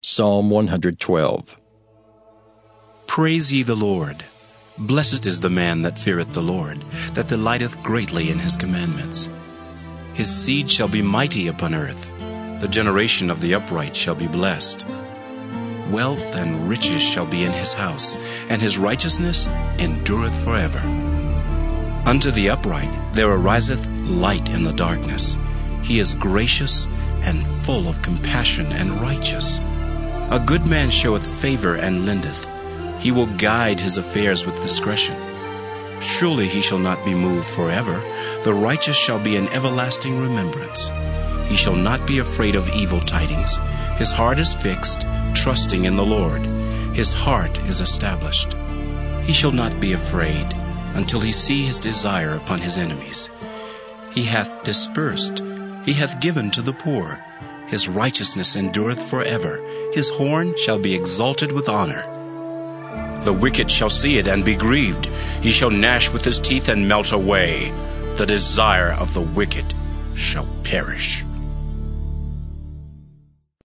Psalm 112. Praise ye the Lord. Blessed is the man that feareth the Lord, that delighteth greatly in his commandments. His seed shall be mighty upon earth. The generation of the upright shall be blessed. Wealth and riches shall be in his house, and his righteousness endureth forever. Unto the upright there ariseth light in the darkness. He is gracious and full of compassion and righteous. A good man showeth favor and lendeth. He will guide his affairs with discretion. Surely he shall not be moved forever. The righteous shall be an everlasting remembrance. He shall not be afraid of evil tidings. His heart is fixed, trusting in the Lord. His heart is established. He shall not be afraid until he see his desire upon his enemies. He hath dispersed, he hath given to the poor. His righteousness endureth forever. His horn shall be exalted with honor. The wicked shall see it and be grieved. He shall gnash with his teeth and melt away. The desire of the wicked shall perish.